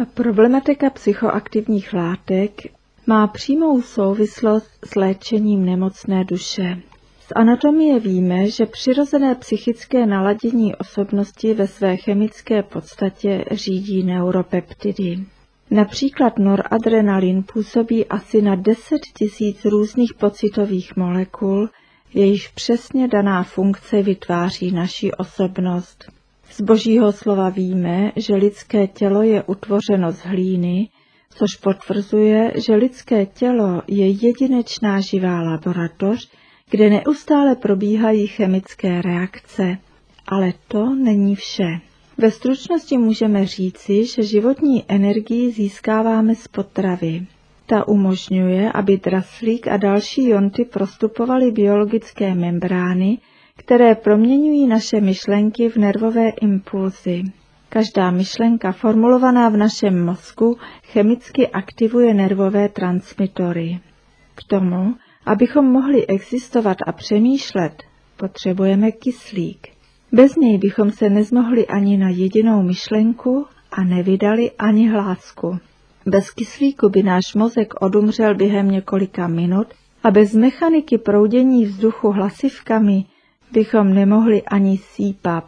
Problematika psychoaktivních látek má přímou souvislost s léčením nemocné duše. Z anatomie víme, že přirozené psychické naladění osobnosti ve své chemické podstatě řídí neuropeptidy. Například noradrenalin působí asi na 10 000 různých pocitových molekul, jejichž přesně daná funkce vytváří naši osobnost. Z Božího slova víme, že lidské tělo je utvořeno z hlíny, což potvrzuje, že lidské tělo je jedinečná živá laboratoř, kde neustále probíhají chemické reakce. Ale to není vše. Ve stručnosti můžeme říci, že životní energii získáváme z potravy. Ta umožňuje, aby draslík a další jonty prostupovaly biologické membrány, které proměňují naše myšlenky v nervové impulsy. Každá myšlenka formulovaná v našem mozku chemicky aktivuje nervové transmitory. K tomu, abychom mohli existovat a přemýšlet, potřebujeme kyslík. Bez něj bychom se nezmohli ani na jedinou myšlenku a nevydali ani hlásku. Bez kyslíku by náš mozek odumřel během několika minut a bez mechaniky proudění vzduchu hlasivkami bychom nemohli ani sípat,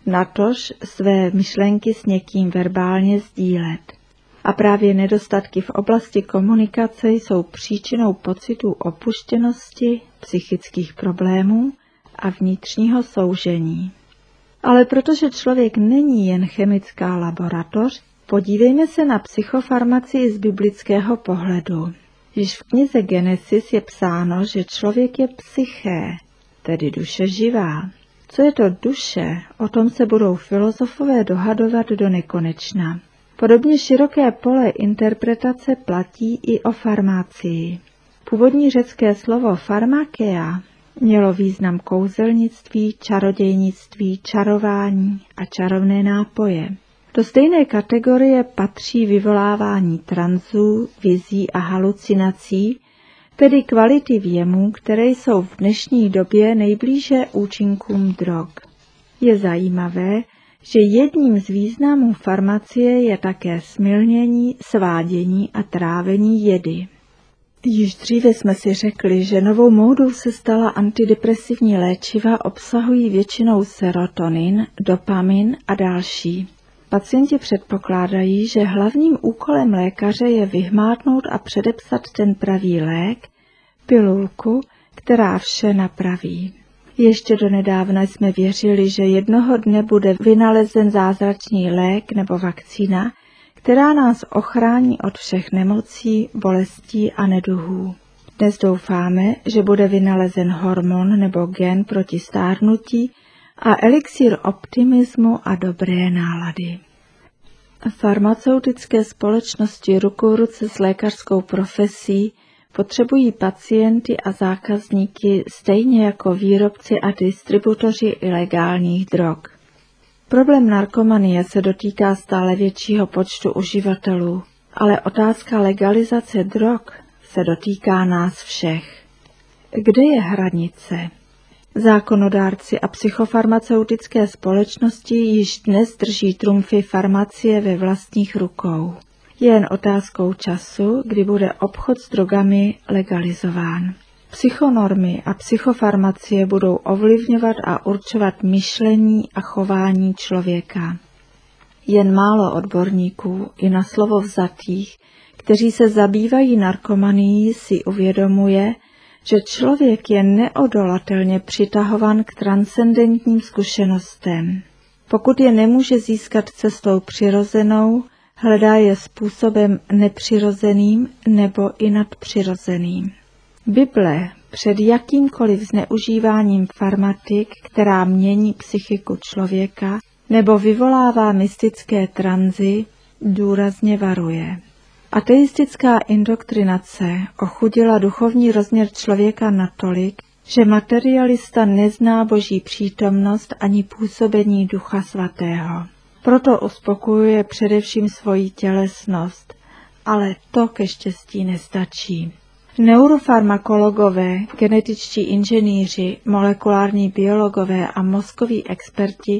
natož své myšlenky s někým verbálně sdílet. A právě nedostatky v oblasti komunikace jsou příčinou pocitů opuštěnosti, psychických problémů a vnitřního soužení. Ale protože člověk není jen chemická laboratoř, podívejme se na psychofarmacii z biblického pohledu. Již v knize Genesis je psáno, že člověk je psyché, tedy duše živá. Co je to duše, o tom se budou filozofové dohadovat do nekonečna. Podobně široké pole interpretace platí i o farmacii. Původní řecké slovo farmakeia mělo význam kouzelnictví, čarodějnictví, čarování a čarovné nápoje. Do stejné kategorie patří vyvolávání tranzů, vizí a halucinací, tedy kvality věmů, které jsou v dnešní době nejblíže účinkům drog. Je zajímavé, že jedním z významů farmacie je také smilnění, svádění a trávení jedy. Již dříve jsme si řekli, že novou módou se stala antidepresivní léčiva obsahují většinou serotonin, dopamin a další. Pacienti předpokládají, že hlavním úkolem lékaře je vyhmátnout a předepsat ten pravý lék, pilulku, která vše napraví. Ještě donedávna jsme věřili, že jednoho dne bude vynalezen zázračný lék nebo vakcína, která nás ochrání od všech nemocí, bolestí a neduhů. Dnes doufáme, že bude vynalezen hormon nebo gen proti stárnutí a elixír optimismu a dobré nálady. Farmaceutické společnosti ruku v ruce s lékařskou profesí potřebují pacienty a zákazníky stejně jako výrobci a distributoři ilegálních drog. Problém narkomanie se dotýká stále většího počtu uživatelů, ale otázka legalizace drog se dotýká nás všech. Kde je hranice? Zákonodárci a psychofarmaceutické společnosti již dnes drží trumfy farmacie ve vlastních rukou. Je jen otázkou času, kdy bude obchod s drogami legalizován. Psychonormy a psychofarmacie budou ovlivňovat a určovat myšlení a chování člověka. Jen málo odborníků, i na slovo vzatých, kteří se zabývají narkomanií, si uvědomuje, že člověk je neodolatelně přitahovan k transcendentním zkušenostem. Pokud je nemůže získat cestou přirozenou, hledá je způsobem nepřirozeným nebo i nadpřirozeným. Bible před jakýmkoliv zneužíváním farmatik, která mění psychiku člověka nebo vyvolává mystické tranzy, důrazně varuje. Ateistická indoktrinace ochudila duchovní rozměr člověka natolik, že materialista nezná Boží přítomnost ani působení Ducha Svatého. Proto uspokojuje především svoji tělesnost, ale to ke štěstí nestačí. Neurofarmakologové, genetičtí inženýři, molekulární biologové a mozkoví experti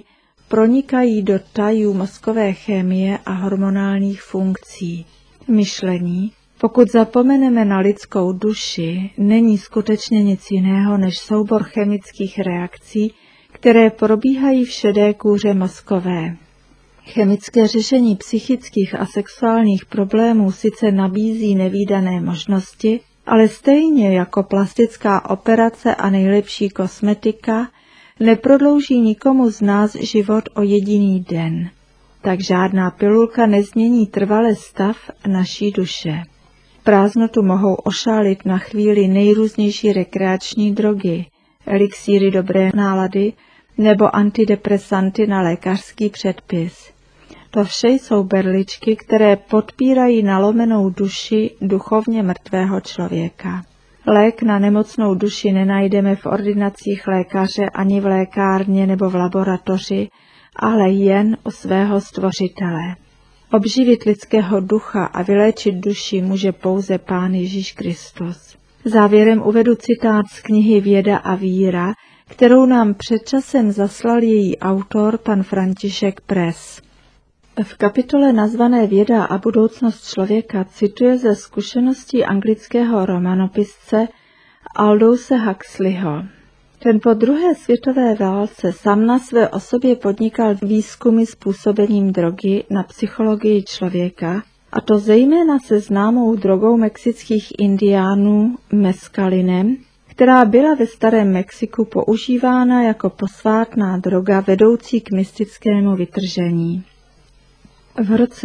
pronikají do tajů mozkové chemie a hormonálních funkcí. Myšlení, pokud zapomeneme na lidskou duši, není skutečně nic jiného než soubor chemických reakcí, které probíhají v šedé kůře mozkové. Chemické řešení psychických a sexuálních problémů sice nabízí nevídané možnosti, ale stejně jako plastická operace a nejlepší kosmetika neprodlouží nikomu z nás život o jediný den. Tak žádná pilulka nezmění trvale stav naší duše. Prázdnotu mohou ošálit na chvíli nejrůznější rekreační drogy, elixíry dobré nálady nebo antidepresanty na lékařský předpis. To vše jsou berličky, které podpírají nalomenou duši duchovně mrtvého člověka. Lék na nemocnou duši nenajdeme v ordinacích lékaře ani v lékárně nebo v laboratoři, ale jen u svého stvořitele. Obživit lidského ducha a vyléčit duši může pouze Pán Ježíš Kristus. Závěrem uvedu citát z knihy Věda a víra, kterou nám před časem zaslal její autor pan František Press. V kapitole nazvané Věda a budoucnost člověka cituje ze zkušeností anglického romanopisce Aldouse Huxleyho. Ten po druhé světové válce sám na své osobě podnikal výzkumy způsobením drogy na psychologii člověka, a to zejména se známou drogou mexických indiánů meskalinem, která byla ve starém Mexiku používána jako posvátná droga vedoucí k mystickému vytržení. V roce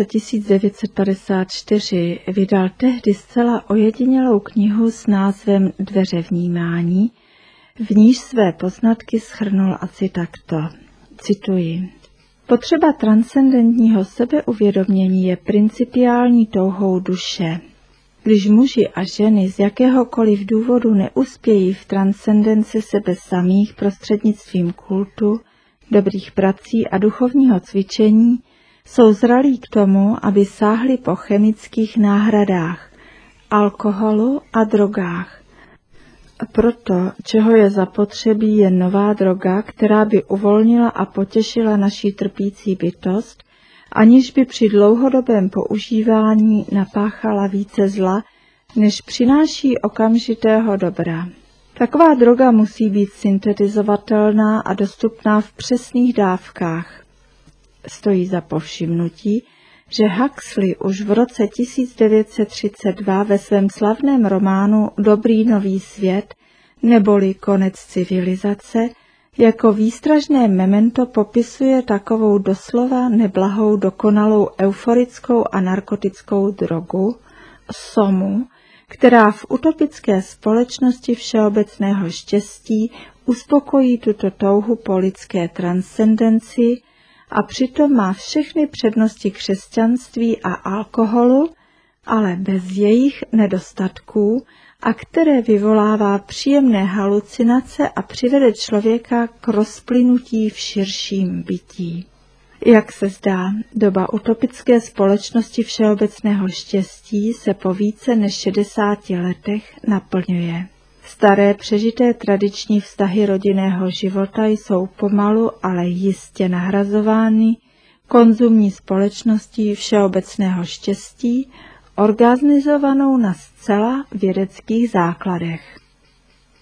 1954 vydal tehdy zcela ojedinělou knihu s názvem Dveře vnímání, v níž své poznatky shrnul asi takto. Cituji. Potřeba transcendentního sebeuvědomění je principiální touhou duše. Když muži a ženy z jakéhokoliv důvodu neuspějí v transcendenci sebe samých prostřednictvím kultu, dobrých prací a duchovního cvičení, jsou zralí k tomu, aby sáhli po chemických náhradách, alkoholu a drogách. Proto, čeho je zapotřebí, je nová droga, která by uvolnila a potěšila naši trpící bytost, aniž by při dlouhodobém používání napáchala více zla, než přináší okamžitého dobra. Taková droga musí být syntetizovatelná a dostupná v přesných dávkách. Stojí za povšimnutí, že Huxley už v roce 1932 ve svém slavném románu Dobrý nový svět, neboli Konec civilizace, jako výstražné memento popisuje takovou doslova neblahou dokonalou euforickou a narkotickou drogu, somu, která v utopické společnosti všeobecného štěstí uspokojí tuto touhu po lidské transcendenci a přitom má všechny přednosti křesťanství a alkoholu, ale bez jejich nedostatků, a které vyvolává příjemné halucinace a přivede člověka k rozplynutí v širším bytí. Jak se zdá, doba utopické společnosti všeobecného štěstí se po více než 60 letech naplňuje. Staré přežité tradiční vztahy rodinného života jsou pomalu, ale jistě nahrazovány konzumní společností všeobecného štěstí, organizovanou na zcela vědeckých základech.